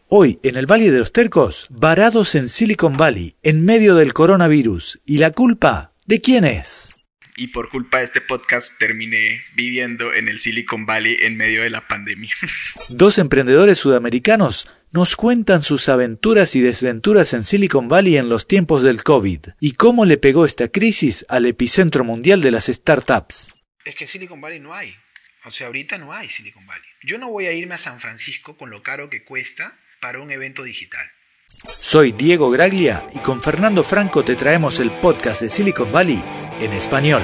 Hoy, en el Valle de los Tercos, varados en Silicon Valley, en medio del coronavirus. ¿Y la culpa de quién es? Y por culpa de este podcast terminé viviendo en el Silicon Valley en medio de la pandemia. Dos emprendedores sudamericanos nos cuentan sus aventuras y desventuras en Silicon Valley en los tiempos del COVID y cómo le pegó esta crisis al epicentro mundial de las startups. Es que Silicon Valley no hay. O sea, ahorita no hay Silicon Valley. Yo no voy a irme a San Francisco con lo caro que cuesta para un evento digital. Soy Diego Graglia y con Fernando Franco te traemos el podcast de Silicon Valley en español.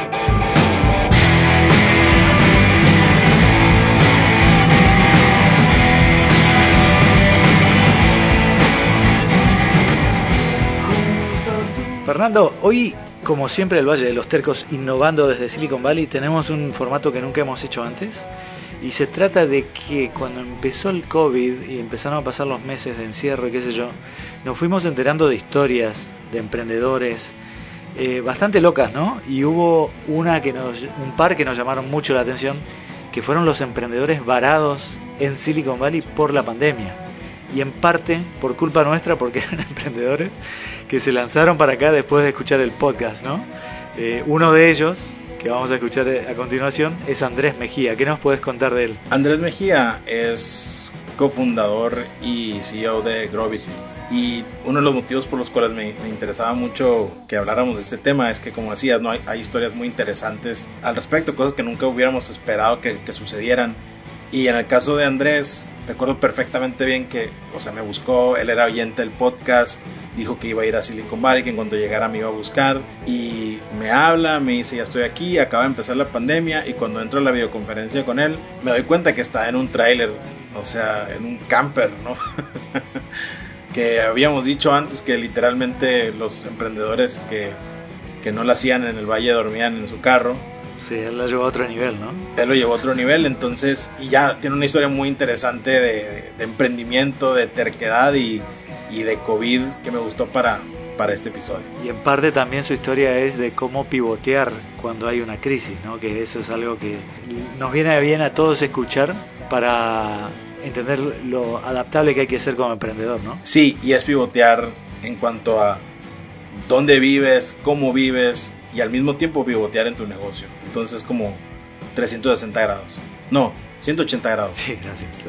Fernando, hoy, como siempre, el Valle de los Tercos innovando desde Silicon Valley, tenemos un formato que nunca hemos hecho antes. Y se trata de que cuando empezó el COVID y empezaron a pasar los meses de encierro y qué sé yo, nos fuimos enterando de historias de emprendedores bastante locas, ¿no? Y hubo un par que nos llamaron mucho la atención, que fueron los emprendedores varados en Silicon Valley por la pandemia. Y en parte por culpa nuestra, porque eran emprendedores que se lanzaron para acá después de escuchar el podcast, ¿no? Uno de ellos, que vamos a escuchar a continuación, es Andrés Mejía. ¿Qué nos puedes contar de él? Andrés Mejía es cofundador y CEO de Grovity. Y uno de los motivos por los cuales me interesaba mucho que habláramos de este tema es que, como decías, ¿no? hay historias muy interesantes al respecto, cosas que nunca hubiéramos esperado que sucedieran. Y en el caso de Andrés, recuerdo perfectamente bien que, me buscó, él era oyente del podcast, dijo que iba a ir a Silicon Valley, que en cuanto llegara me iba a buscar, y me habla, me dice, ya estoy aquí, acaba de empezar la pandemia, y cuando entro a la videoconferencia con él, me doy cuenta que está en un tráiler, en un camper, ¿no? Que habíamos dicho antes que literalmente los emprendedores que no la hacían en el valle dormían en su carro. Sí, él lo llevó a otro nivel, ¿no? Él lo llevó a otro nivel, entonces, y ya tiene una historia muy interesante de emprendimiento, de terquedad y de COVID que me gustó para este episodio. Y en parte también su historia es de cómo pivotear cuando hay una crisis, ¿no? Que eso es algo que nos viene bien a todos escuchar para entender lo adaptable que hay que ser como emprendedor, ¿no? Sí, y es pivotear en cuanto a dónde vives, cómo vives, y al mismo tiempo pivotear en tu negocio. Entonces como 360 grados. No, 180 grados. Sí, gracias.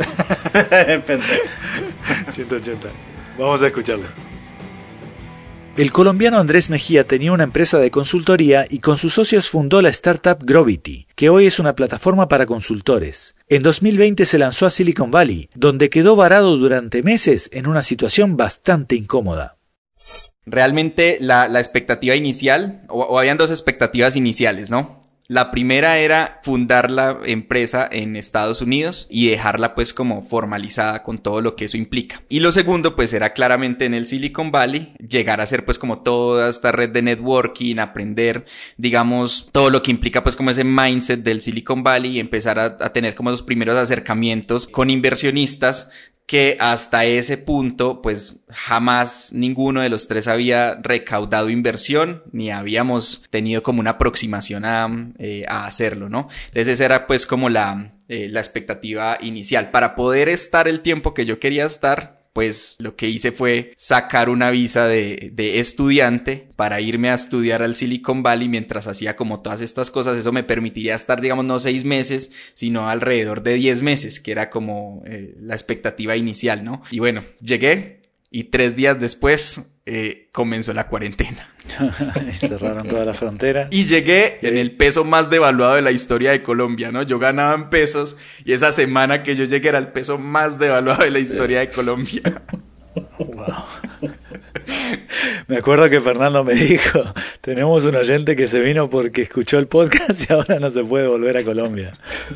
180. Vamos a escucharlo. El colombiano Andrés Mejía tenía una empresa de consultoría y con sus socios fundó la startup Grovity, que hoy es una plataforma para consultores. En 2020 se lanzó a Silicon Valley, donde quedó varado durante meses en una situación bastante incómoda. Realmente la expectativa inicial, o habían dos expectativas iniciales, ¿no? La primera era fundar la empresa en Estados Unidos y dejarla pues como formalizada con todo lo que eso implica. Y lo segundo pues era claramente en el Silicon Valley, llegar a ser pues como toda esta red de networking, aprender digamos todo lo que implica pues como ese mindset del Silicon Valley y empezar a tener como esos primeros acercamientos con inversionistas que hasta ese punto pues jamás ninguno de los tres había recaudado inversión ni habíamos tenido como una aproximación a hacerlo, ¿no? Entonces esa era pues como la expectativa inicial. Para poder estar el tiempo que yo quería estar, pues lo que hice fue sacar una visa de estudiante para irme a estudiar al Silicon Valley mientras hacía como todas estas cosas. Eso me permitiría estar, digamos, no 6 meses, sino alrededor de 10 meses, que era como la expectativa inicial, ¿no? Y bueno, llegué y 3 días después comenzó la cuarentena. Cerraron toda la frontera. Y llegué en el peso más devaluado de la historia de Colombia, ¿no? Yo ganaba en pesos y esa semana que yo llegué era el peso más devaluado de la historia de Colombia. Wow. Me acuerdo que Fernando me dijo, tenemos un oyente que se vino porque escuchó el podcast y ahora no se puede volver a Colombia.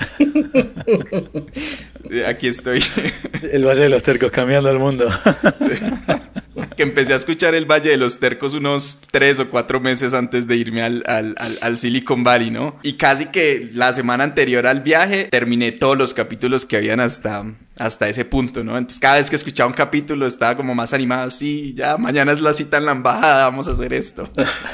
Aquí estoy. El Valle de los Tercos cambiando el mundo. Sí. Que empecé a escuchar el Valle de los Tercos unos 3 o 4 meses antes de irme al Silicon Valley, ¿no? Y casi que la semana anterior al viaje terminé todos los capítulos que habían hasta ese punto, ¿no? Entonces cada vez que escuchaba un capítulo estaba como más animado, sí, ya mañana es la cita en la embajada, vamos a hacer esto.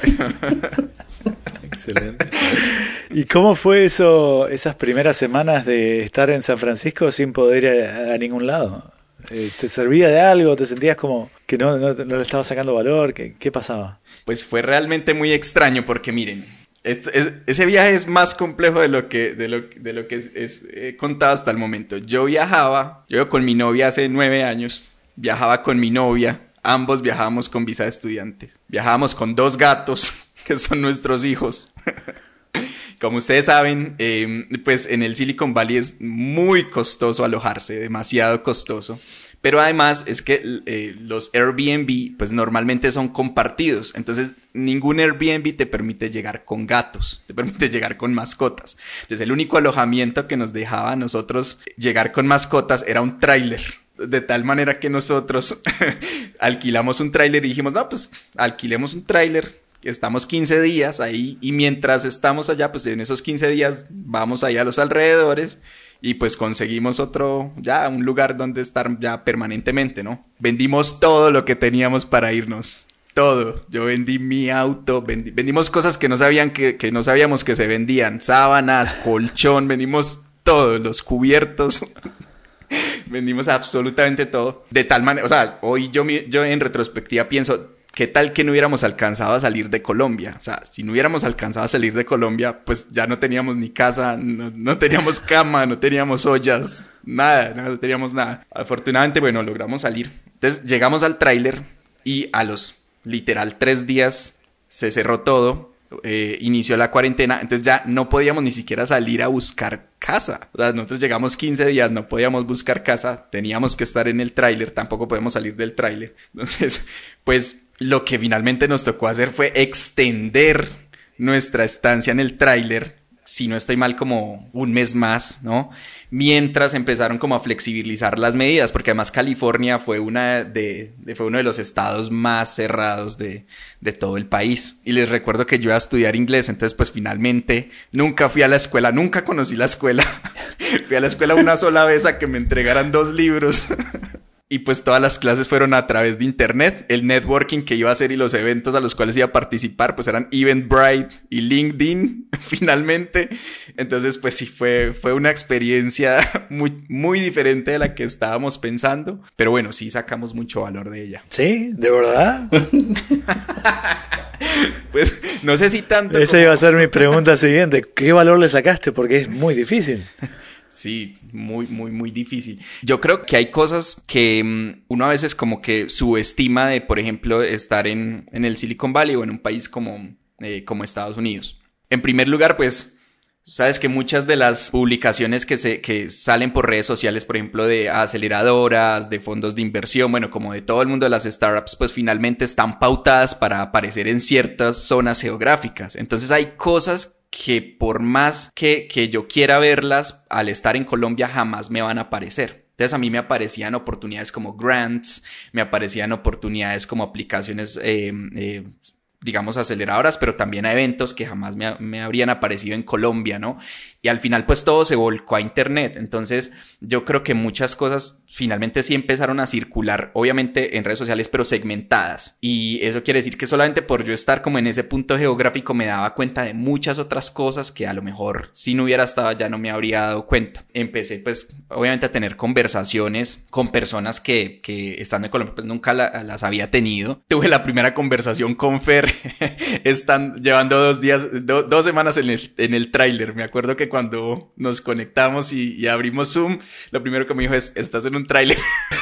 Excelente. ¿Y cómo fue eso, esas primeras semanas de estar en San Francisco sin poder ir a ningún lado? ¿Te servía de algo? ¿Te sentías como que no le estabas sacando valor? ¿Qué pasaba? Pues fue realmente muy extraño porque miren, ese viaje es más complejo de lo que he contado hasta el momento. Yo con mi novia hace 9 años, viajaba con mi novia, ambos viajábamos con visa de estudiantes. Viajábamos con 2 gatos, que son nuestros hijos. Como ustedes saben, pues en el Silicon Valley es muy costoso alojarse, demasiado costoso. Pero además es que los Airbnb pues normalmente son compartidos. Entonces ningún Airbnb te permite llegar con gatos, te permite llegar con mascotas. Entonces el único alojamiento que nos dejaba a nosotros llegar con mascotas era un tráiler. De tal manera que nosotros alquilamos un tráiler y dijimos, no, pues alquilemos un tráiler. Estamos 15 días ahí y mientras estamos allá, pues en esos 15 días vamos ahí a los alrededores y pues conseguimos un lugar donde estar ya permanentemente, ¿no? Vendimos todo lo que teníamos para irnos. Todo. Yo vendí mi auto, vendimos cosas que no sabíamos que se vendían. Sábanas, colchón, vendimos todo, los cubiertos. Vendimos absolutamente todo. De tal manera, o sea, hoy yo en retrospectiva pienso, ¿qué tal que no hubiéramos alcanzado a salir de Colombia? O sea, si no hubiéramos alcanzado a salir de Colombia, pues ya no teníamos ni casa, no teníamos cama, no teníamos ollas, nada, no teníamos nada. Afortunadamente, bueno, logramos salir. Entonces llegamos al tráiler y a los literal 3 días se cerró todo. Inició la cuarentena, entonces ya no podíamos ni siquiera salir a buscar casa. O sea, nosotros llegamos 15 días, no podíamos buscar casa, teníamos que estar en el tráiler, tampoco podemos salir del tráiler. Entonces, pues lo que finalmente nos tocó hacer fue extender nuestra estancia en el tráiler, si no estoy mal, como 1 mes más, ¿no? Mientras empezaron como a flexibilizar las medidas, porque además California fue uno de los estados más cerrados de todo el país. Y les recuerdo que yo iba a estudiar inglés, entonces pues finalmente nunca fui a la escuela, nunca conocí la escuela. Fui a la escuela una sola vez a que me entregaran 2 libros. Y pues todas las clases fueron a través de internet. El networking que iba a hacer y los eventos a los cuales iba a participar pues eran Eventbrite y LinkedIn finalmente. Entonces pues sí fue una experiencia muy, muy diferente de la que estábamos pensando. Pero bueno, sí sacamos mucho valor de ella. ¿Sí? ¿De verdad? Pues no sé si tanto. Esa iba a ser mi pregunta siguiente. ¿Qué valor le sacaste? Porque es muy difícil. Sí, muy, muy, muy difícil. Yo creo que hay cosas que uno a veces como que subestima de, por ejemplo, estar en el Silicon Valley o en un país como Estados Unidos. En primer lugar, pues, sabes que muchas de las publicaciones que salen por redes sociales, por ejemplo, de aceleradoras, de fondos de inversión, bueno, como de todo el mundo de las startups, pues finalmente están pautadas para aparecer en ciertas zonas geográficas. Entonces hay cosas que por más que yo quiera verlas, al estar en Colombia jamás me van a aparecer. Entonces a mí me aparecían oportunidades como grants, me aparecían oportunidades como aplicaciones, digamos aceleradoras, pero también a eventos que jamás me habrían aparecido en Colombia, ¿no? Y al final pues todo se volcó a internet. Entonces yo creo que muchas cosas finalmente sí empezaron a circular, obviamente en redes sociales, pero segmentadas. Y eso quiere decir que solamente por yo estar como en ese punto geográfico me daba cuenta de muchas otras cosas que a lo mejor si no hubiera estado allá no me habría dado cuenta. Empecé pues obviamente a tener conversaciones con personas que estando en Colombia pues nunca las había tenido. Tuve la primera conversación con Fer están llevando 2 semanas en el tráiler. Me acuerdo que cuando nos conectamos y abrimos Zoom, lo primero que me dijo es, ¿estás en un tráiler?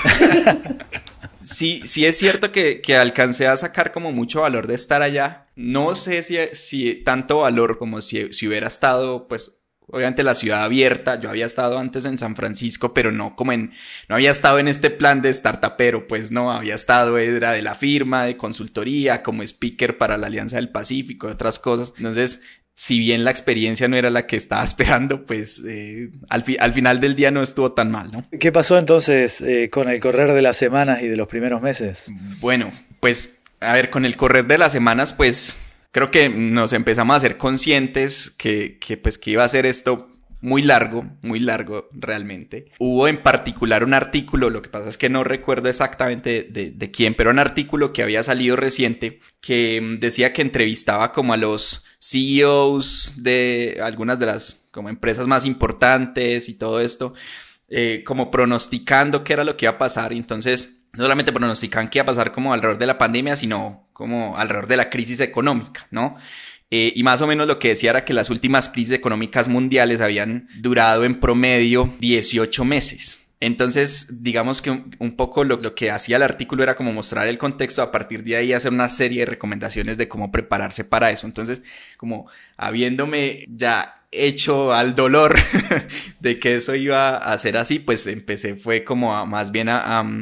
Sí es cierto que alcancé a sacar como mucho valor de estar allá. No sé si tanto valor como si hubiera estado, pues, obviamente la ciudad abierta. Yo había estado antes en San Francisco, pero no había estado en este plan de startupero, pues no, había estado, era de la firma, de consultoría, como speaker para la Alianza del Pacífico, otras cosas. Entonces, si bien la experiencia no era la que estaba esperando, pues al final del día no estuvo tan mal, ¿no? ¿Qué pasó entonces con el correr de las semanas y de los primeros meses? Bueno, pues, a ver, con el correr de las semanas, pues creo que nos empezamos a ser conscientes que iba a ser esto muy largo realmente. Hubo en particular un artículo, lo que pasa es que no recuerdo exactamente de quién, pero un artículo que había salido reciente que decía que entrevistaba como a los CEOs de algunas de las como empresas más importantes y todo esto. como pronosticando qué era lo que iba a pasar. Y entonces, no solamente pronosticaban qué iba a pasar como alrededor de la pandemia, sino como alrededor de la crisis económica, ¿no? Y más o menos lo que decía era que las últimas crisis económicas mundiales habían durado en promedio 18 meses. Entonces, digamos que un poco lo que hacía el artículo era como mostrar el contexto, a partir de ahí hacer una serie de recomendaciones de cómo prepararse para eso. Entonces, como habiéndome ya hecho al dolor de que eso iba a ser así, pues empecé fue como más bien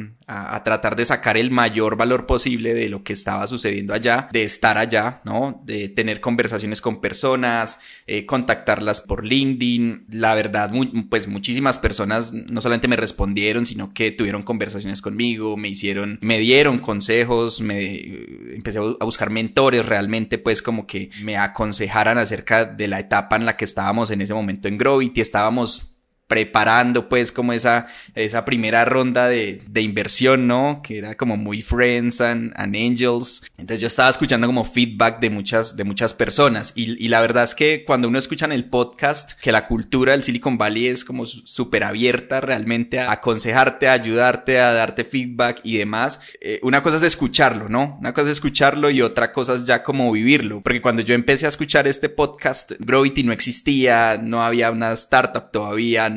a tratar de sacar el mayor valor posible de lo que estaba sucediendo allá, de estar allá, ¿no? De tener conversaciones con personas, contactarlas por LinkedIn. La verdad, pues muchísimas personas no solamente me respondieron, sino que tuvieron conversaciones conmigo, me dieron consejos, empecé a buscar mentores realmente, pues como que me aconsejaran acerca de la etapa en la que estábamos en ese momento en Grovity. Estábamos preparando pues como esa primera ronda de inversión, ¿no? Que era como muy friends and angels. Entonces yo estaba escuchando como feedback de muchas personas y la verdad es que cuando uno escucha en el podcast que la cultura del Silicon Valley es como súper abierta realmente a aconsejarte, a ayudarte, a darte feedback y demás, una cosa es escucharlo, ¿no? Una cosa es escucharlo y otra cosa es ya como vivirlo, porque cuando yo empecé a escuchar este podcast, Grovity no existía, no había una startup todavía,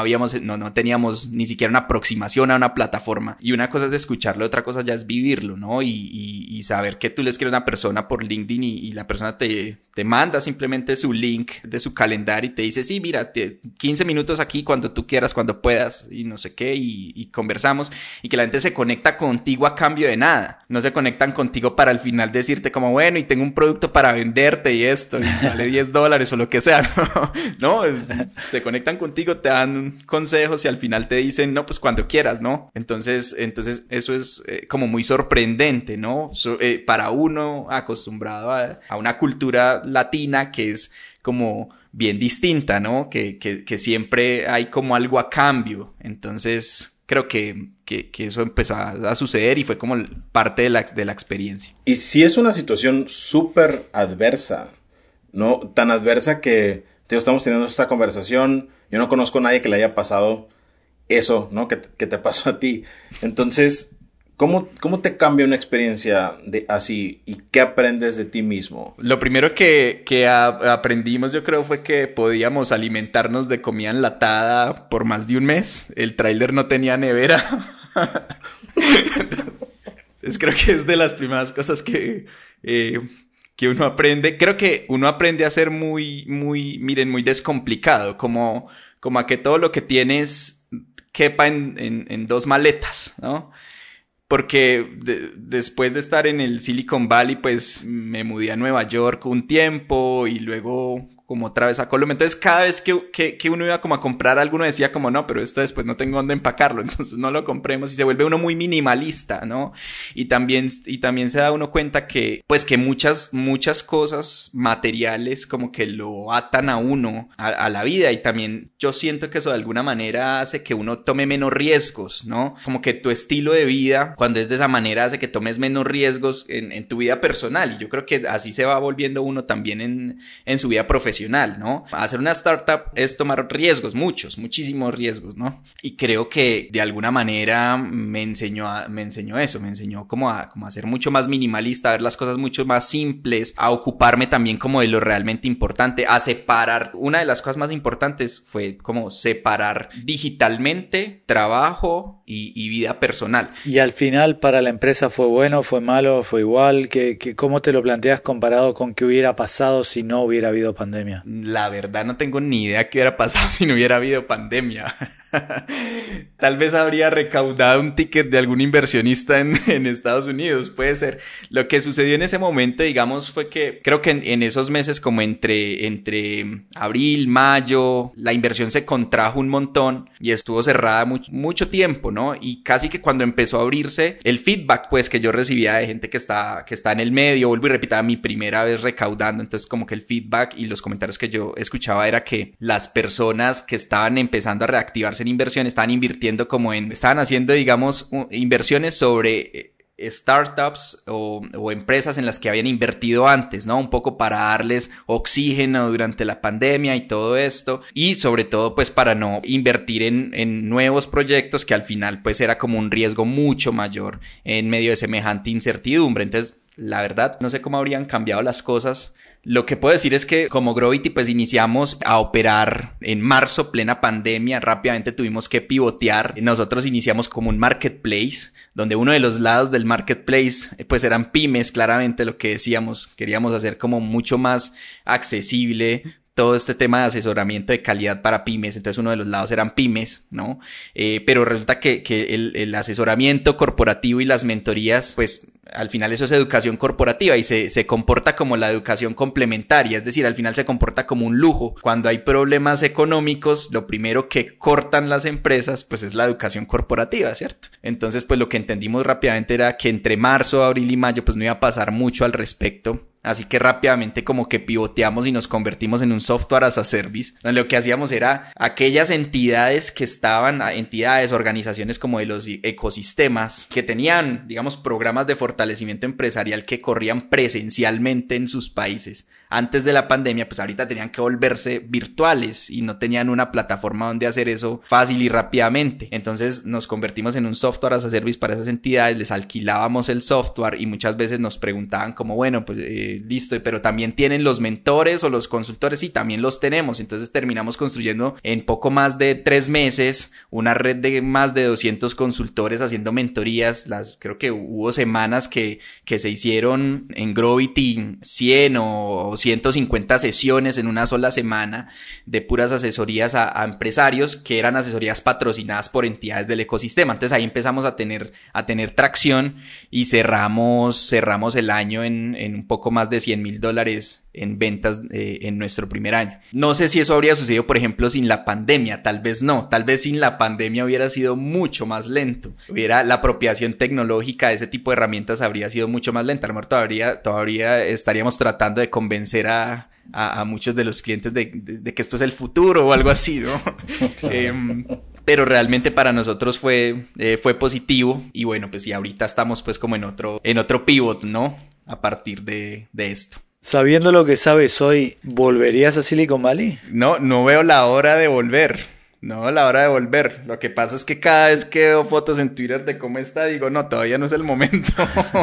no teníamos ni siquiera una aproximación a una plataforma. Y una cosa es escucharlo, otra cosa ya es vivirlo, ¿no? Y saber que tú le escribes a una persona por LinkedIn y la persona te manda simplemente su link de su calendario y te dice, sí, mira, 15 minutos aquí cuando tú quieras, cuando puedas, y no sé qué, y conversamos, y que la gente se conecta contigo a cambio de nada. No se conectan contigo para al final decirte como, bueno, y tengo un producto para venderte y esto, y vale $10 o lo que sea, ¿no? Se conectan contigo, te dan consejos y al final te dicen, no, pues cuando quieras, ¿no? Entonces eso es como muy sorprendente, ¿no? Para uno acostumbrado a una cultura latina que es como bien distinta, ¿no? Que siempre hay como algo a cambio. Entonces creo que eso empezó a suceder y fue como parte de la experiencia. Y sí es una situación súper adversa, ¿no? Tan adversa que estamos teniendo esta conversación. Yo no conozco a nadie que le haya pasado eso, ¿no? Que te pasó a ti. Entonces, ¿cómo te cambia una experiencia así y qué aprendes de ti mismo? Lo primero que aprendimos, yo creo, fue que podíamos alimentarnos de comida enlatada por más de un mes. El tráiler no tenía nevera. Entonces, creo que es de las primeras cosas que uno aprende. Creo que uno aprende a ser muy descomplicado, como a que todo lo que tienes quepa en 2 maletas, ¿no? Porque después de estar en el Silicon Valley, pues me mudé a Nueva York un tiempo y luego como otra vez a Colombia. Entonces cada vez que uno iba como a comprar algo, uno decía como no, pero esto después no tengo dónde empacarlo, entonces no lo compremos, y se vuelve uno muy minimalista, ¿no? Y también se da uno cuenta que pues que muchas cosas materiales como que lo atan a uno a la vida, y también yo siento que eso de alguna manera hace que uno tome menos riesgos, ¿no? Como que tu estilo de vida, cuando es de esa manera, hace que tomes menos riesgos en tu vida personal, y yo creo que así se va volviendo uno también en su vida profesional, ¿no? Hacer una startup es tomar riesgos, muchísimos riesgos, ¿no? Y creo que de alguna manera me enseñó eso, me enseñó como a ser mucho más minimalista, a ver las cosas mucho más simples, a ocuparme también como de lo realmente importante, a separar. Una de las cosas más importantes fue como separar digitalmente trabajo y vida personal. Y al final para la empresa fue bueno, fue malo, fue igual, ¿cómo te lo planteas comparado con qué hubiera pasado si no hubiera habido pandemia? La verdad no tengo ni idea qué hubiera pasado si no hubiera habido pandemia. Tal vez habría recaudado un ticket de algún inversionista en Estados Unidos, puede ser. Lo que sucedió en ese momento, digamos, fue que creo que en esos meses como entre abril, mayo, la inversión se contrajo un montón y estuvo cerrada mucho tiempo, ¿no? Y casi que cuando empezó a abrirse, el feedback pues que yo recibía de gente que está en el medio, vuelvo y repito, mi primera vez recaudando, entonces como que el feedback y los comentarios que yo escuchaba era que las personas que estaban empezando a reactivarse en inversión estaban invirtiendo estaban haciendo, digamos, inversiones sobre startups o empresas en las que habían invertido antes, ¿no? Un poco para darles oxígeno durante la pandemia y todo esto, y sobre todo pues para no invertir en nuevos proyectos que al final pues era como un riesgo mucho mayor en medio de semejante incertidumbre. Entonces, la verdad, no sé cómo habrían cambiado las cosas. Lo que puedo decir es que como Grovity pues iniciamos a operar en marzo, plena pandemia, rápidamente tuvimos que pivotear. Nosotros iniciamos como un marketplace, donde uno de los lados del marketplace pues eran pymes, claramente lo que decíamos, queríamos hacer como mucho más accesible todo este tema de asesoramiento de calidad para pymes. Entonces uno de los lados eran pymes, ¿no? Pero resulta que el asesoramiento corporativo y las mentorías, pues al final eso es educación corporativa y se comporta como la educación complementaria, es decir, al final se comporta como un lujo. Cuando hay problemas económicos, lo primero que cortan las empresas pues es la educación corporativa, ¿cierto? Entonces pues lo que entendimos rápidamente era que entre marzo, abril y mayo pues no iba a pasar mucho al respecto. Así que rápidamente como que pivoteamos y nos convertimos en un software as a service, donde lo que hacíamos era aquellas entidades que estaban, entidades, organizaciones como de los ecosistemas, que tenían, digamos, programas de fortalecimiento empresarial que corrían presencialmente en sus países. Antes de la pandemia, pues ahorita tenían que volverse virtuales y no tenían una plataforma donde hacer eso fácil y rápidamente. Entonces nos convertimos en un software as a service para esas entidades, les alquilábamos el software y muchas veces nos preguntaban como, bueno, pues listo, pero también tienen los mentores o los consultores, y también los tenemos. Entonces terminamos construyendo en poco más de 3 meses una red de más de 200 consultores haciendo mentorías. Creo que hubo semanas que se hicieron en Grovity 100 o 150 sesiones en una sola semana de puras asesorías a empresarios, que eran asesorías patrocinadas por entidades del ecosistema. Entonces ahí empezamos a tener tracción y cerramos el año en un poco más de $100,000 en ventas en nuestro primer año. No sé si eso habría sucedido, por ejemplo, sin la pandemia. Tal vez no. Tal vez sin la pandemia hubiera sido mucho más lento. La apropiación tecnológica de ese tipo de herramientas habría sido mucho más lenta. A lo mejor todavía estaríamos tratando de convencer a muchos de los clientes de que esto es el futuro o algo así, ¿no? Pero realmente para nosotros fue positivo, y bueno, pues sí, ahorita estamos pues como en otro pivot, ¿no? A partir de esto. Sabiendo lo que sabes hoy, ¿volverías a Silicon Valley? No veo la hora de volver. No, la hora de volver. Lo que pasa es que cada vez que veo fotos en Twitter de cómo está, digo, no, todavía no es el momento.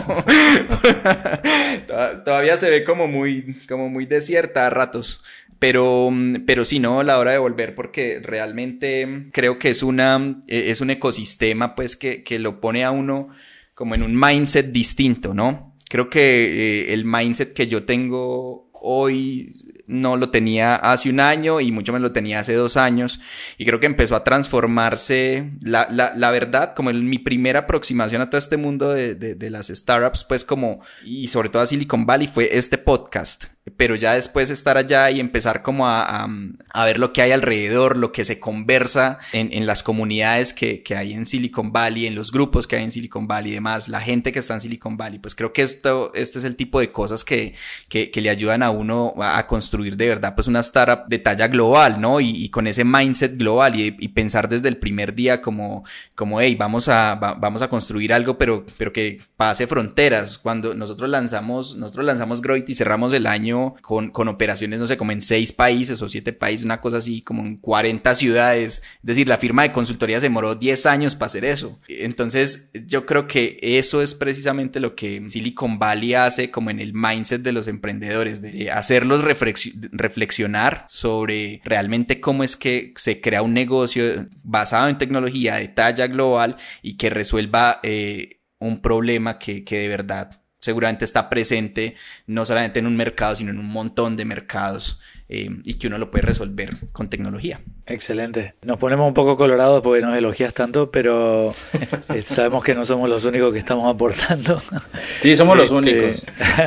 Todavía se ve como muy desierta a ratos. Pero sí, no, la hora de volver, porque realmente creo que es un ecosistema pues que lo pone a uno como en un mindset distinto, ¿no? Creo que el mindset que yo tengo hoy no lo tenía hace un año y mucho menos lo tenía hace 2 años, y creo que empezó a transformarse la verdad, como mi primera aproximación a todo este mundo de las startups, pues como, y sobre todo a Silicon Valley, fue este podcast. Pero ya después estar allá y empezar como a ver lo que hay alrededor, lo que se conversa en las comunidades que hay en Silicon Valley, en los grupos que hay en Silicon Valley y demás, la gente que está en Silicon Valley, pues creo que este es el tipo de cosas que le ayudan a uno a construir de verdad pues una startup de talla global, ¿no? Y con ese mindset global y pensar desde el primer día como hey, vamos a construir algo, pero que pase fronteras. Cuando nosotros lanzamos Grovity y cerramos el año con operaciones, no sé, como en 6 países o 7 países, una cosa así, como en 40 ciudades. Es decir, la firma de consultoría se demoró 10 años para hacer eso. Entonces, yo creo que eso es precisamente lo que Silicon Valley hace como en el mindset de los emprendedores, de hacerlos reflexionar sobre realmente cómo es que se crea un negocio basado en tecnología de talla global y que resuelva un problema que de verdad seguramente está presente no solamente en un mercado, sino en un montón de mercados, y que uno lo puede resolver con tecnología. Excelente. Nos ponemos un poco colorados porque nos elogias tanto, pero sabemos que no somos los únicos que estamos aportando. Sí, somos los únicos.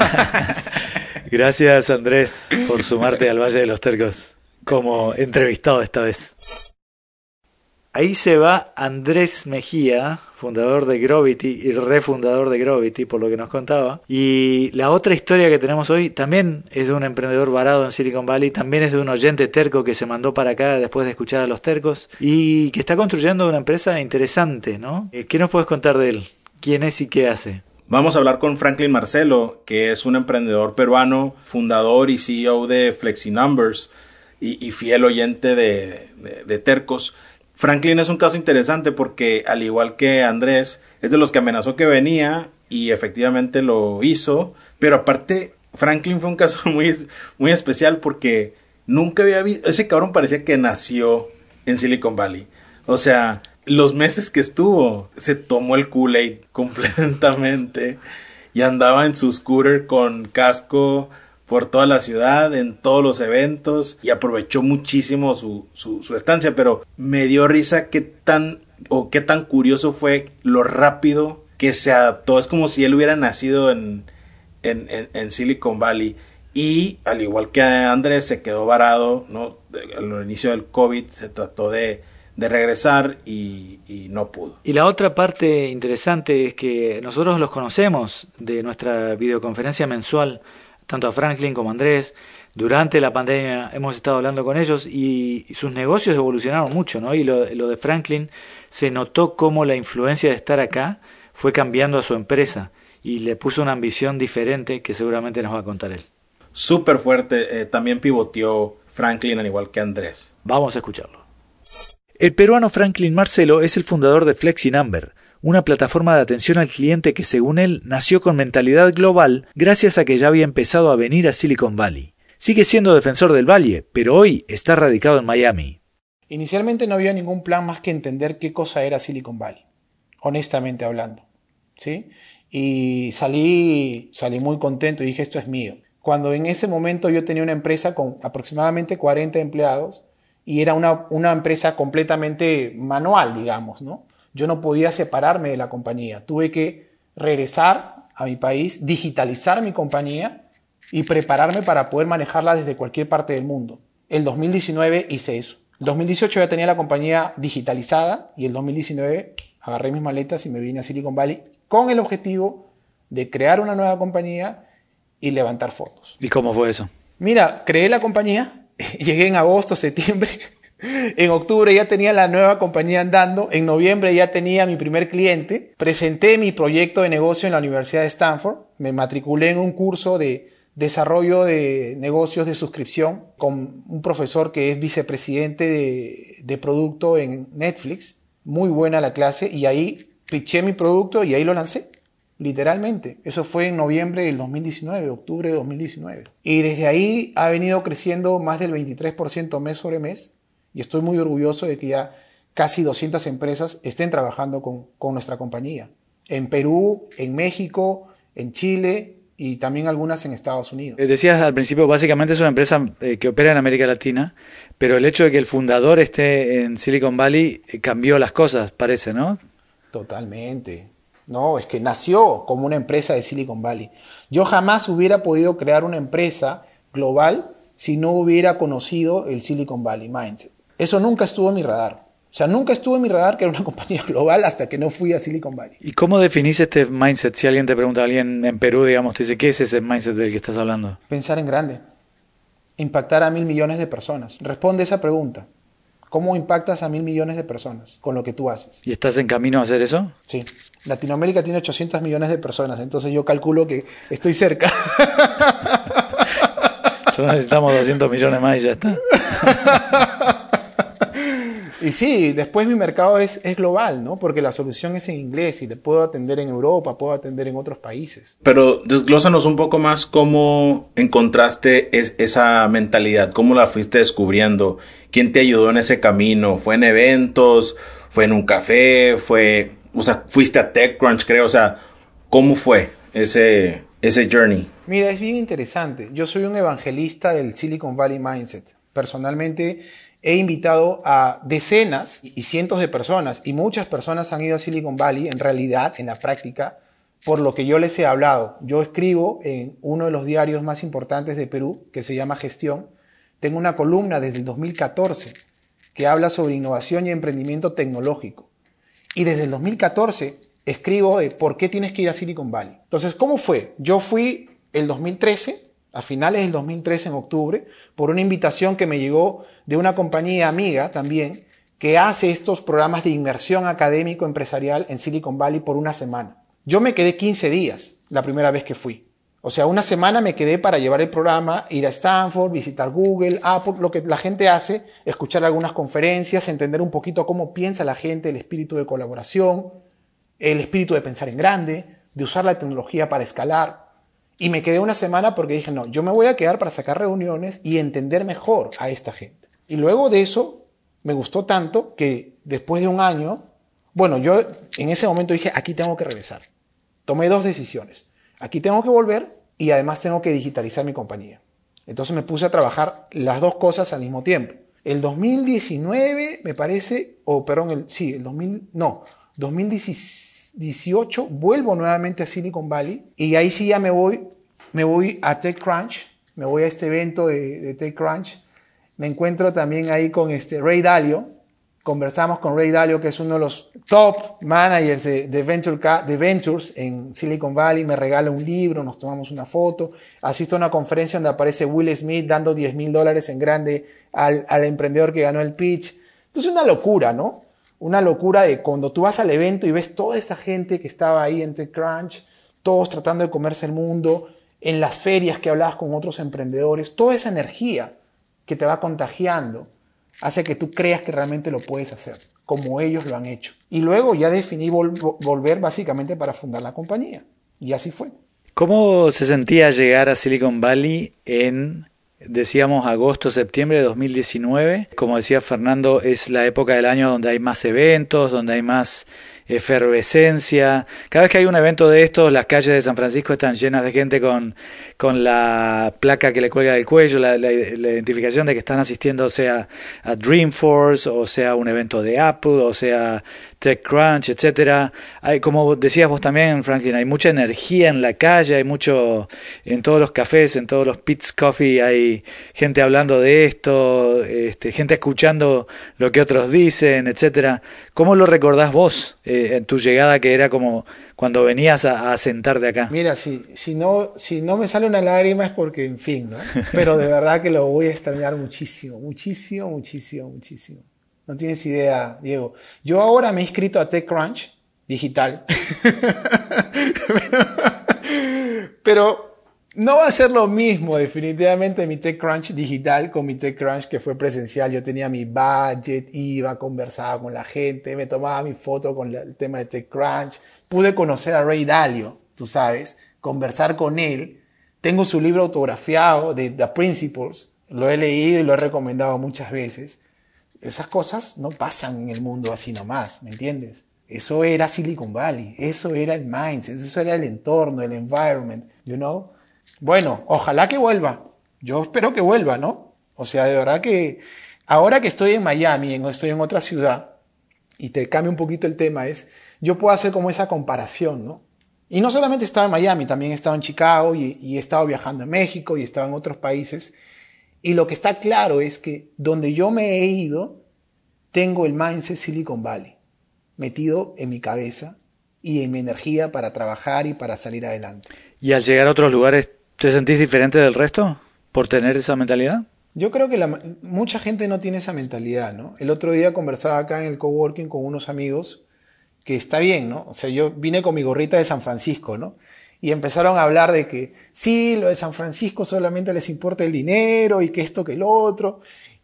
Gracias, Andrés, por sumarte al Valle de los Tercos como entrevistado esta vez. Ahí se va Andrés Mejía, fundador de Grovity y refundador de Grovity, por lo que nos contaba. Y la otra historia que tenemos hoy también es de un emprendedor varado en Silicon Valley, también es de un oyente terco que se mandó para acá después de escuchar a los tercos y que está construyendo una empresa interesante, ¿no? ¿Qué nos puedes contar de él? ¿Quién es y qué hace? Vamos a hablar con Franklin Marcelo, que es un emprendedor peruano, fundador y CEO de FlexiNumbers y fiel oyente de Tercos. Franklin es un caso interesante porque, al igual que Andrés, es de los que amenazó que venía y efectivamente lo hizo. Pero aparte, Franklin fue un caso muy, muy especial porque nunca había visto... Ese cabrón parecía que nació en Silicon Valley. O sea, los meses que estuvo, se tomó el Kool-Aid completamente y andaba en su scooter con casco por toda la ciudad, en todos los eventos, y aprovechó muchísimo su estancia. Pero me dio risa qué tan curioso fue lo rápido que se adaptó. Es como si él hubiera nacido en Silicon Valley. Y al igual que Andrés, se quedó varado, ¿no? Al inicio del COVID se trató de regresar y no pudo. Y la otra parte interesante es que nosotros los conocemos de nuestra videoconferencia mensual, tanto a Franklin como a Andrés. Durante la pandemia hemos estado hablando con ellos y sus negocios evolucionaron mucho, ¿no? Y lo de Franklin, se notó cómo la influencia de estar acá fue cambiando a su empresa y le puso una ambición diferente que seguramente nos va a contar él. Súper fuerte, también pivoteó Franklin al igual que Andrés. Vamos a escucharlo. El peruano Franklin Marcelo es el fundador de FlexiNumber, una plataforma de atención al cliente que, según él, nació con mentalidad global gracias a que ya había empezado a venir a Silicon Valley. Sigue siendo defensor del Valle, pero hoy está radicado en Miami. Inicialmente no había ningún plan más que entender qué cosa era Silicon Valley, honestamente hablando, ¿sí? Y salí muy contento y dije, esto es mío. Cuando en ese momento yo tenía una empresa con aproximadamente 40 empleados y era una empresa completamente manual, digamos, ¿no? Yo no podía separarme de la compañía. Tuve que regresar a mi país, digitalizar mi compañía y prepararme para poder manejarla desde cualquier parte del mundo. El 2019 hice eso. El 2018 ya tenía la compañía digitalizada y el 2019 agarré mis maletas y me vine a Silicon Valley con el objetivo de crear una nueva compañía y levantar fondos. ¿Y cómo fue eso? Mira, creé la compañía, llegué en agosto, septiembre, en octubre ya tenía la nueva compañía andando, en noviembre ya tenía mi primer cliente, presenté mi proyecto de negocio en la Universidad de Stanford, me matriculé en un curso de desarrollo de negocios de suscripción con un profesor que es vicepresidente de producto en Netflix, muy buena la clase, y ahí pitché mi producto y ahí lo lancé. Literalmente, eso fue en noviembre del 2019, octubre de 2019. Y desde ahí ha venido creciendo más del 23% mes sobre mes. Y estoy muy orgulloso de que ya casi 200 empresas estén trabajando con nuestra compañía. En Perú, en México, en Chile y también algunas en Estados Unidos. Decías al principio, básicamente es una empresa que opera en América Latina, pero el hecho de que el fundador esté en Silicon Valley cambió las cosas, parece, ¿no? Totalmente. No, es que nació como una empresa de Silicon Valley. Yo jamás hubiera podido crear una empresa global si no hubiera conocido el Silicon Valley Mindset. Eso nunca estuvo en mi radar. O sea, nunca estuvo en mi radar que era una compañía global hasta que no fui a Silicon Valley. ¿Y cómo definís este mindset? Si alguien te pregunta, alguien en Perú, digamos, te dice, ¿qué es ese mindset del que estás hablando? Pensar en grande. Impactar a 1.000 millones de personas. Responde esa pregunta. ¿Cómo impactas a 1.000 millones de personas con lo que tú haces? ¿Y estás en camino a hacer eso? Sí. Latinoamérica tiene 800 millones de personas, entonces yo calculo que estoy cerca. Solo necesitamos 200 millones más y ya está. Y sí, después mi mercado es global, ¿no? Porque la solución es en inglés y le puedo atender en Europa, puedo atender en otros países. Pero desglósanos un poco más cómo encontraste esa mentalidad, cómo la fuiste descubriendo, quién te ayudó en ese camino, ¿fue en eventos, fue en un café, fuiste a TechCrunch, creo? O sea, ¿cómo fue ese journey? Mira, es bien interesante. Yo soy un evangelista del Silicon Valley Mindset. Personalmente he invitado a decenas y cientos de personas, y muchas personas han ido a Silicon Valley, en realidad, en la práctica, por lo que yo les he hablado. Yo escribo en uno de los diarios más importantes de Perú, que se llama Gestión. Tengo una columna desde el 2014 que habla sobre innovación y emprendimiento tecnológico. Y desde el 2014 escribo de por qué tienes que ir a Silicon Valley. Entonces, ¿cómo fue? Yo fui el 2013, a finales del 2013, en octubre, por una invitación que me llegó de una compañía amiga también, que hace estos programas de inmersión académico empresarial en Silicon Valley por una semana. Yo me quedé 15 días la primera vez que fui. O sea, una semana me quedé para llevar el programa, ir a Stanford, visitar Google, Apple, lo que la gente hace, escuchar algunas conferencias, entender un poquito cómo piensa la gente, el espíritu de colaboración, el espíritu de pensar en grande, de usar la tecnología para escalar. Y me quedé una semana porque dije, no, yo me voy a quedar para sacar reuniones y entender mejor a esta gente. Y luego de eso, me gustó tanto que después de un año, bueno, yo en ese momento dije, aquí tengo que regresar. Tomé 2 decisiones. Aquí tengo que volver y además tengo que digitalizar mi compañía. Entonces me puse a trabajar las 2 cosas al mismo tiempo. El 2019, me parece, el 2018 vuelvo nuevamente a Silicon Valley y ahí sí ya me voy a TechCrunch, me voy a este evento de TechCrunch. Me encuentro también ahí con Ray Dalio. Conversamos con Ray Dalio, que es uno de los top managers de Ventures en Silicon Valley. Me regala un libro, nos tomamos una foto. Asisto a una conferencia donde aparece Will Smith dando $10,000 en grande al emprendedor que ganó el pitch. Entonces, una locura, ¿no? Una locura de cuando tú vas al evento y ves toda esta gente que estaba ahí en TechCrunch, todos tratando de comerse el mundo, en las ferias que hablabas con otros emprendedores, toda esa energía que te va contagiando hace que tú creas que realmente lo puedes hacer, como ellos lo han hecho. Y luego ya definí volver básicamente para fundar la compañía. Y así fue. ¿Cómo se sentía llegar a Silicon Valley en, decíamos, agosto, septiembre de 2019? Como decía Fernando, es la época del año donde hay más eventos, donde hay más efervescencia. Cada vez que hay un evento de estos, las calles de San Francisco están llenas de gente con la placa que le cuelga del cuello, la identificación de que están asistiendo, sea a Dreamforce, o sea un evento de Apple, o sea TechCrunch, etcétera. Hay, como decías vos también, Franklin, hay mucha energía en la calle, hay mucho en todos los cafés, en todos los Peet's Coffee, hay gente hablando de esto, gente escuchando lo que otros dicen, etcétera. ¿Cómo lo recordás vos en tu llegada, que era como cuando venías a sentarte acá? Mira, si no me sale una lágrima es porque, en fin, ¿no? Pero de verdad que lo voy a extrañar muchísimo, muchísimo, muchísimo, muchísimo. No tienes idea, Diego. Yo ahora me he inscrito a TechCrunch digital. Pero no va a ser lo mismo, definitivamente, mi TechCrunch digital con mi TechCrunch que fue presencial. Yo tenía mi budget, iba, conversaba con la gente, me tomaba mi foto con el tema de TechCrunch. Pude conocer a Ray Dalio, tú sabes, conversar con él. Tengo su libro autografiado de The Principles. Lo he leído y lo he recomendado muchas veces. Esas cosas no pasan en el mundo así nomás, ¿me entiendes? Eso era Silicon Valley, eso era el mindset, eso era el entorno, el environment, you know? Bueno, ojalá que vuelva. Yo espero que vuelva, ¿no? O sea, de verdad que ahora que estoy en Miami, estoy en otra ciudad, y te cambio un poquito el tema, yo puedo hacer como esa comparación, ¿no? Y no solamente he estado en Miami, también he estado en Chicago y he estado viajando en México y he estado en otros países. Y lo que está claro es que donde yo me he ido, tengo el mindset Silicon Valley metido en mi cabeza y en mi energía para trabajar y para salir adelante. ¿Y al llegar a otros lugares te sentís diferente del resto por tener esa mentalidad? Yo creo que mucha gente no tiene esa mentalidad, ¿no? El otro día conversaba acá en el coworking con unos amigos que está bien, ¿no? O sea, yo vine con mi gorrita de San Francisco, ¿no? Y empezaron a hablar de que sí, lo de San Francisco solamente les importa el dinero y que esto que el otro.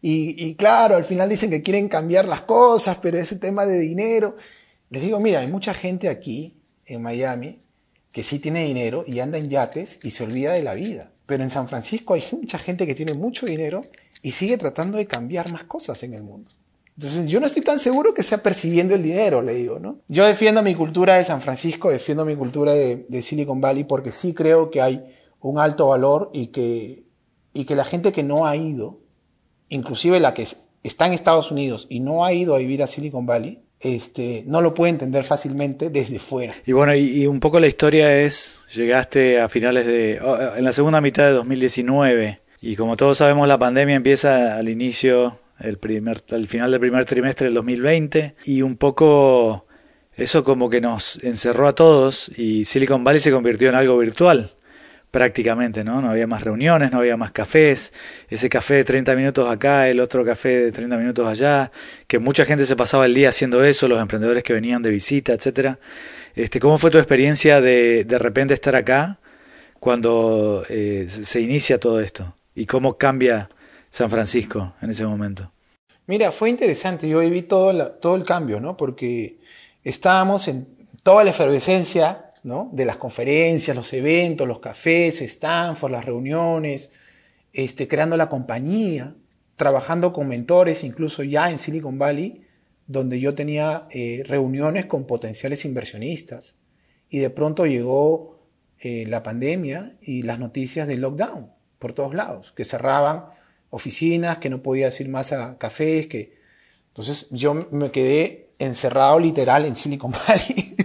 Y claro, al final dicen que quieren cambiar las cosas, pero ese tema de dinero. Les digo, mira, hay mucha gente aquí en Miami que sí tiene dinero y anda en yates y se olvida de la vida. Pero en San Francisco hay mucha gente que tiene mucho dinero y sigue tratando de cambiar más cosas en el mundo. Entonces yo no estoy tan seguro que sea percibiendo el dinero, le digo, ¿no? Yo defiendo mi cultura de San Francisco, defiendo mi cultura de Silicon Valley porque sí creo que hay un alto valor y que la gente que no ha ido, inclusive la que está en Estados Unidos y no ha ido a vivir a Silicon Valley, no lo puede entender fácilmente desde fuera. Y bueno, y un poco la historia es, llegaste a en la segunda mitad de 2019 y como todos sabemos la pandemia empieza al inicio, al final del primer trimestre del 2020 y un poco eso como que nos encerró a todos y Silicon Valley se convirtió en algo virtual prácticamente, ¿no? No había más reuniones, no había más cafés, ese café de 30 minutos acá, el otro café de 30 minutos allá, que mucha gente se pasaba el día haciendo eso, los emprendedores que venían de visita, etcétera. ¿Cómo fue tu experiencia de repente estar acá cuando se inicia todo esto? ¿Y cómo cambia San Francisco en ese momento? Mira, fue interesante, yo viví todo el cambio, ¿no? Porque estábamos en toda la efervescencia, ¿no? De las conferencias, los eventos, los cafés, Stanford, las reuniones, creando la compañía, trabajando con mentores, incluso ya en Silicon Valley, donde yo tenía reuniones con potenciales inversionistas. Y de pronto llegó la pandemia y las noticias del lockdown por todos lados, que cerraban oficinas, que no podías ir más a cafés, entonces yo me quedé encerrado literal en Silicon Valley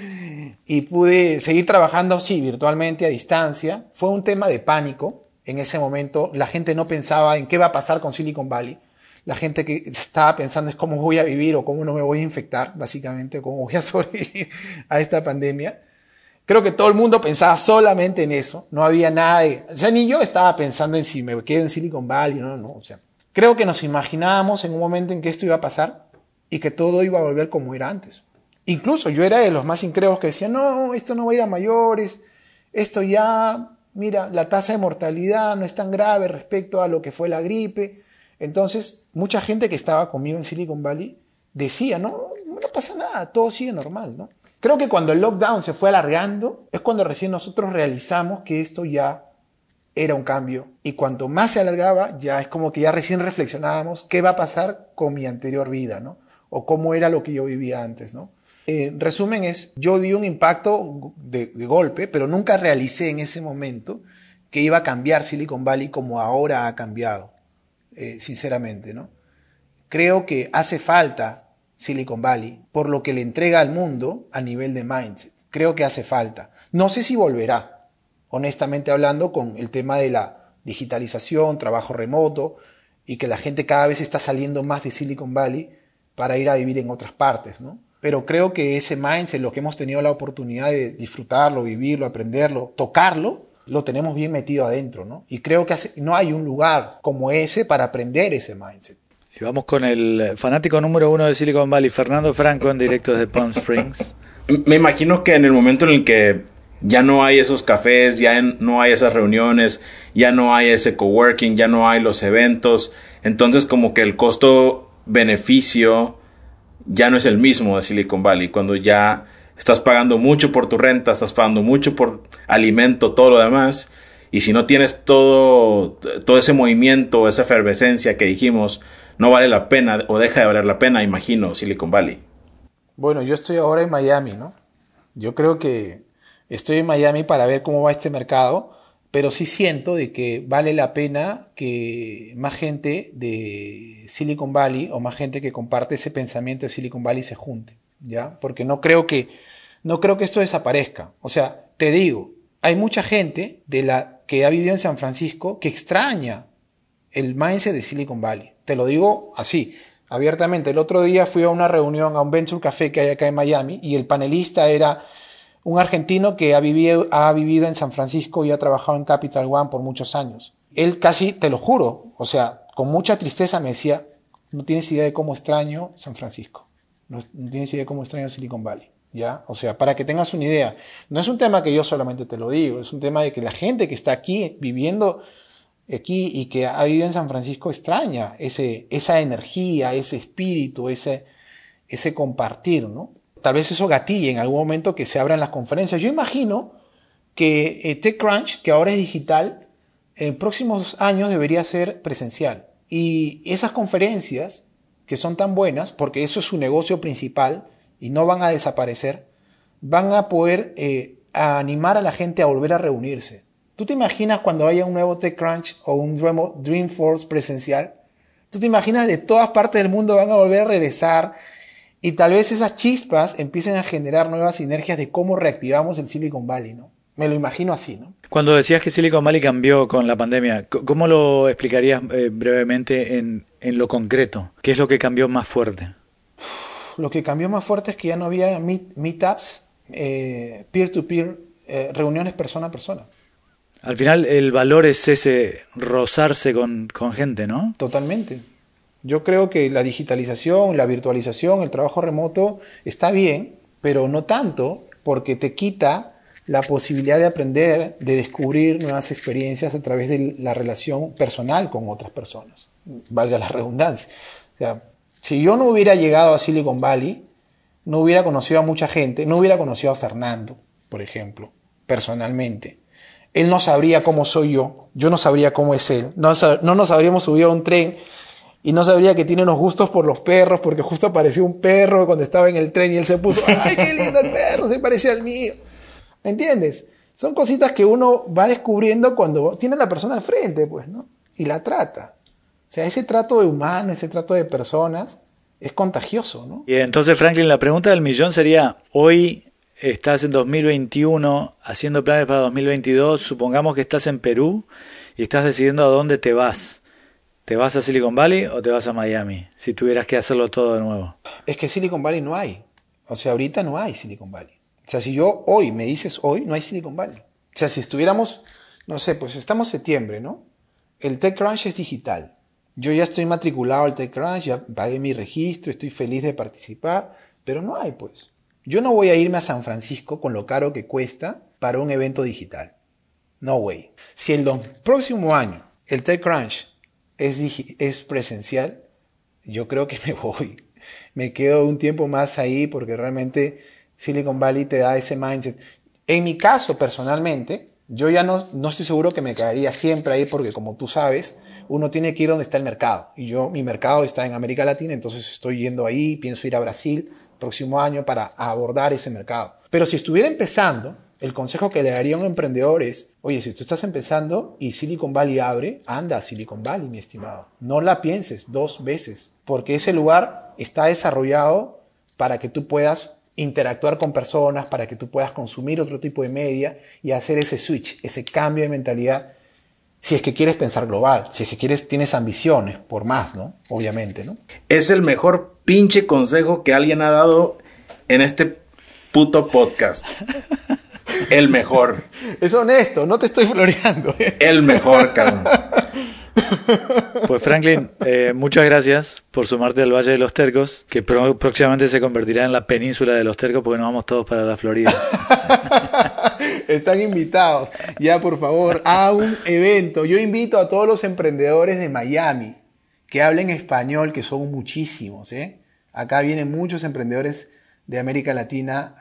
y pude seguir trabajando, sí, virtualmente, a distancia. Fue un tema de pánico. En ese momento la gente no pensaba en qué va a pasar con Silicon Valley. La gente que estaba pensando es cómo voy a vivir o cómo no me voy a infectar, básicamente, o cómo voy a sobrevivir a esta pandemia. Creo que todo el mundo pensaba solamente en eso. No había nada o sea, ni yo estaba pensando en si me quedo en Silicon Valley, no. O sea, creo que nos imaginábamos en un momento en que esto iba a pasar y que todo iba a volver como era antes. Incluso yo era de los más incrédulos que decían, no, esto no va a ir a mayores, esto ya, mira, la tasa de mortalidad no es tan grave respecto a lo que fue la gripe. Entonces, mucha gente que estaba conmigo en Silicon Valley decía, no pasa nada, todo sigue normal, ¿no? Creo que cuando el lockdown se fue alargando, es cuando recién nosotros realizamos que esto ya era un cambio. Y cuanto más se alargaba, ya es como que ya recién reflexionábamos qué va a pasar con mi anterior vida, ¿no? O cómo era lo que yo vivía antes, ¿no? Resumen es, yo di un impacto de golpe, pero nunca realicé en ese momento que iba a cambiar Silicon Valley como ahora ha cambiado, sinceramente, ¿no? Creo que hace falta Silicon Valley por lo que le entrega al mundo a nivel de mindset. Creo que hace falta. No sé si volverá, honestamente hablando, con el tema de la digitalización, trabajo remoto y que la gente cada vez está saliendo más de Silicon Valley para ir a vivir en otras partes, ¿no? Pero creo que ese mindset, lo que hemos tenido la oportunidad de disfrutarlo, vivirlo, aprenderlo, tocarlo, lo tenemos bien metido adentro, ¿no? Y creo que no hay un lugar como ese para aprender ese mindset. Y vamos con el fanático número 1 de Silicon Valley, Fernando Franco, en directo desde Palm Springs. Me imagino que en el momento en el que ya no hay esos cafés, ya no hay esas reuniones, ya no hay ese coworking, ya no hay los eventos, entonces como que el costo-beneficio ya no es el mismo de Silicon Valley, cuando ya estás pagando mucho por tu renta, estás pagando mucho por alimento, todo lo demás, y si no tienes todo ese movimiento, esa efervescencia que dijimos, no vale la pena o deja de valer la pena, imagino, Silicon Valley. Bueno, yo estoy ahora en Miami, ¿no? Yo creo que estoy en Miami para ver cómo va este mercado, pero sí siento de que vale la pena que más gente de Silicon Valley o más gente que comparte ese pensamiento de Silicon Valley se junte, ¿ya? Porque no creo que esto desaparezca. O sea, te digo, hay mucha gente que ha vivido en San Francisco que extraña el mindset de Silicon Valley. Te lo digo así, abiertamente. El otro día fui a una reunión, a un Venture Café que hay acá en Miami, y el panelista era un argentino que ha vivido en San Francisco y ha trabajado en Capital One por muchos años. Él casi, te lo juro, o sea, con mucha tristeza me decía, no tienes idea de cómo extraño San Francisco. No tienes idea de cómo extraño Silicon Valley. ¿Ya? O sea, para que tengas una idea. No es un tema que yo solamente te lo digo, es un tema de que la gente que está aquí, viviendo aquí y que ha vivido en San Francisco extraña esa energía, ese espíritu, ese compartir, ¿no? Tal vez eso gatille en algún momento que se abran las conferencias. Yo imagino que TechCrunch, que ahora es digital, en próximos años debería ser presencial. Y esas conferencias, que son tan buenas, porque eso es su negocio principal y no van a desaparecer, van a poder a animar a la gente a volver a reunirse. ¿Tú te imaginas cuando haya un nuevo TechCrunch o un nuevo Dreamforce presencial? ¿Tú te imaginas de todas partes del mundo van a volver a regresar? Y tal vez esas chispas empiecen a generar nuevas sinergias de cómo reactivamos el Silicon Valley, ¿no? Me lo imagino así, ¿no? Cuando decías que Silicon Valley cambió con la pandemia, ¿cómo lo explicarías brevemente en lo concreto? ¿Qué es lo que cambió más fuerte? Lo que cambió más fuerte es que ya no había meetups, peer-to-peer, reuniones persona a persona. Al final el valor es ese, rozarse con gente, ¿no? Totalmente. Yo creo que la digitalización, la virtualización, el trabajo remoto está bien, pero no tanto, porque te quita la posibilidad de aprender, de descubrir nuevas experiencias a través de la relación personal con otras personas. Valga la redundancia. O sea, si yo no hubiera llegado a Silicon Valley, no hubiera conocido a mucha gente, no hubiera conocido a Fernando, por ejemplo, personalmente. Él no sabría cómo soy yo no sabría cómo es él, no nos habríamos subido a un tren y no sabría que tiene unos gustos por los perros, porque justo apareció un perro cuando estaba en el tren y él se puso, ¡ay, qué lindo el perro! Se parece al mío. ¿Me entiendes? Son cositas que uno va descubriendo cuando tiene a la persona al frente, pues, ¿no? Y la trata. O sea, ese trato de humano, ese trato de personas es contagioso, ¿no? Y entonces, Franklin, la pregunta del millón sería, hoy estás en 2021 haciendo planes para 2022, supongamos que estás en Perú y estás decidiendo a dónde te vas. ¿Te vas a Silicon Valley o te vas a Miami? Si tuvieras que hacerlo todo de nuevo. Es que Silicon Valley no hay. O sea, ahorita no hay Silicon Valley. O sea, si yo hoy me dices hoy, no hay Silicon Valley. O sea, si estuviéramos, no sé, pues estamos en septiembre, ¿no? El TechCrunch es digital. Yo ya estoy matriculado al TechCrunch, ya pagué mi registro, estoy feliz de participar, pero no hay, pues. Yo no voy a irme a San Francisco con lo caro que cuesta para un evento digital. No way. Si el próximo año el TechCrunch es presencial, yo creo que me voy. Me quedo un tiempo más ahí porque realmente Silicon Valley te da ese mindset. En mi caso, personalmente, yo ya no estoy seguro que me quedaría siempre ahí porque, como tú sabes, uno tiene que ir donde está el mercado. Y mi mercado está en América Latina, entonces estoy yendo ahí, pienso ir a Brasil el próximo año para abordar ese mercado. Pero si estuviera empezando, el consejo que le daría a un emprendedor es, oye, si tú estás empezando y Silicon Valley abre, anda a Silicon Valley, mi estimado. No la pienses 2 veces, porque ese lugar está desarrollado para que tú puedas interactuar con personas, para que tú puedas consumir otro tipo de media y hacer ese switch, ese cambio de mentalidad. Si es que quieres pensar global, si es que tienes ambiciones por más, ¿no? Obviamente, ¿no? Es el mejor pinche consejo que alguien ha dado en este puto podcast. El mejor. Es honesto, no te estoy floreando. El mejor, cabrón. Pues Franklin, muchas gracias por sumarte al Valle de los Tercos, que próximamente se convertirá en la península de los Tercos porque nos vamos todos para la Florida. Están invitados. Ya, por favor, a un evento. Yo invito a todos los emprendedores de Miami que hablen español, que son muchísimos, ¿eh? Acá vienen muchos emprendedores de América Latina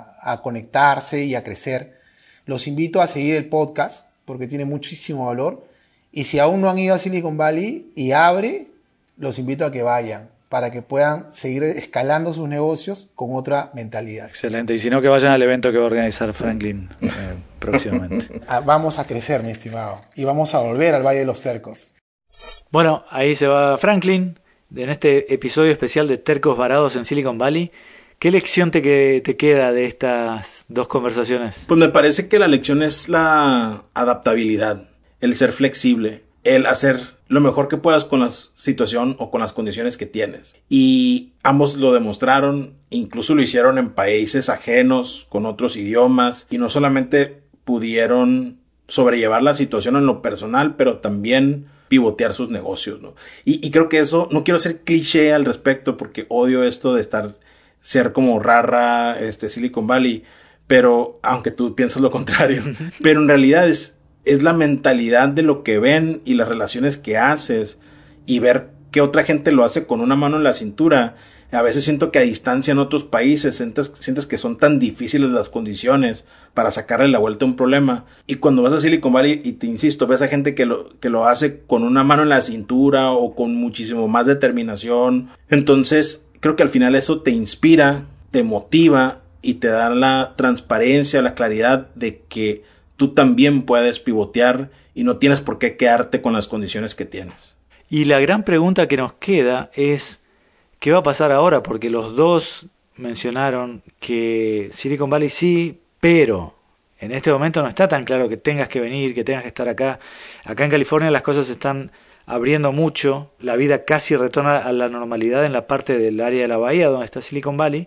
a conectarse y a crecer. Los invito a seguir el podcast porque tiene muchísimo valor. Y si aún no han ido a Silicon Valley y abre, los invito a que vayan para que puedan seguir escalando sus negocios con otra mentalidad. Excelente. Y si no, que vayan al evento que va a organizar Franklin próximamente. Vamos a crecer, mi estimado. Y vamos a volver al Valle de los Tercos. Bueno, ahí se va Franklin en este episodio especial de Tercos Varados en Silicon Valley. ¿Qué lección te queda de estas 2 conversaciones? Pues me parece que la lección es la adaptabilidad, el ser flexible, el hacer lo mejor que puedas con la situación o con las condiciones que tienes. Y ambos lo demostraron, incluso lo hicieron en países ajenos, con otros idiomas, y no solamente pudieron sobrellevar la situación en lo personal, pero también pivotear sus negocios, ¿no? Y creo que eso, no quiero ser cliché al respecto porque odio esto de ser como rara, Silicon Valley, pero aunque tú piensas lo contrario, pero en realidad es la mentalidad de lo que ven y las relaciones que haces y ver que otra gente lo hace con una mano en la cintura. A veces siento que a distancia en otros países sientes que son tan difíciles las condiciones para sacarle la vuelta a un problema. Y cuando vas a Silicon Valley y te insisto, ves a gente que lo hace con una mano en la cintura o con muchísimo más determinación. Entonces creo que al final eso te inspira, te motiva y te da la transparencia, la claridad de que tú también puedes pivotear y no tienes por qué quedarte con las condiciones que tienes. Y la gran pregunta que nos queda es, ¿qué va a pasar ahora? Porque los dos mencionaron que Silicon Valley sí, pero en este momento no está tan claro que tengas que venir, que tengas que estar acá. Acá en California las cosas se están abriendo mucho, la vida casi retorna a la normalidad en la parte del área de la bahía donde está Silicon Valley,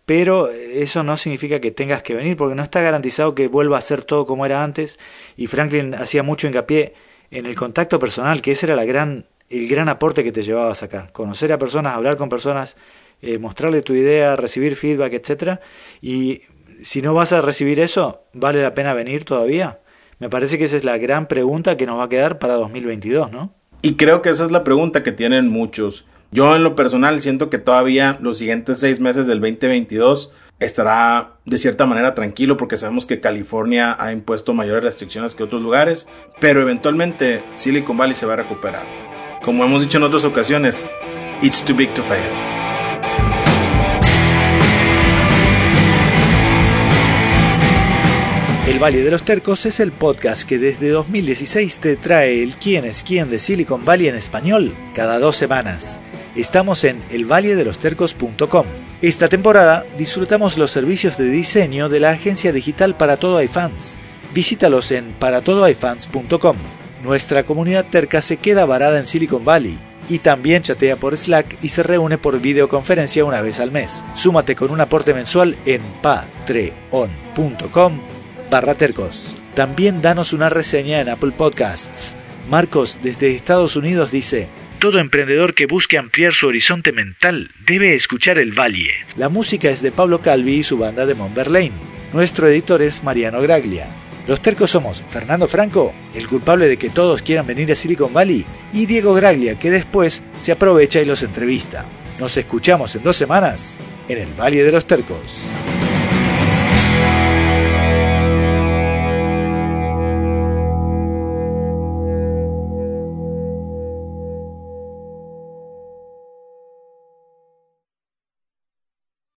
pero eso no significa que tengas que venir, porque no está garantizado que vuelva a ser todo como era antes, y Franklin hacía mucho hincapié en el contacto personal, que ese era el gran aporte que te llevabas acá, conocer a personas, hablar con personas, mostrarle tu idea, recibir feedback, etcétera. Y si no vas a recibir eso, ¿vale la pena venir todavía? Me parece que esa es la gran pregunta que nos va a quedar para 2022, ¿no? Y creo que esa es la pregunta que tienen muchos. Yo en lo personal siento que todavía los siguientes 6 meses del 2022 estará de cierta manera tranquilo, porque sabemos que California ha impuesto mayores restricciones que otros lugares, pero eventualmente Silicon Valley se va a recuperar. Como hemos dicho en otras ocasiones, it's too big to fail. El Valle de los Tercos es el podcast que desde 2016 te trae el quién es quién de Silicon Valley en español cada 2 semanas. Estamos en elvalledelostercos.com. Esta temporada disfrutamos los servicios de diseño de la agencia digital Para Todo Hay Fans. Visítalos en paratodohayfans.com. Nuestra comunidad terca se queda varada en Silicon Valley y también chatea por Slack y se reúne por videoconferencia una vez al mes. Súmate con un aporte mensual en patreon.com/tercos. También danos una reseña en Apple Podcasts. Marcos, desde Estados Unidos, dice: todo emprendedor que busque ampliar su horizonte mental debe escuchar El Valle. La música es de Pablo Calvi y su banda de Monberlane. Nuestro editor es Mariano Graglia. Los tercos somos Fernando Franco, el culpable de que todos quieran venir a Silicon Valley, y Diego Graglia, que después se aprovecha y los entrevista. Nos escuchamos en 2 semanas en El Valle de los Tercos.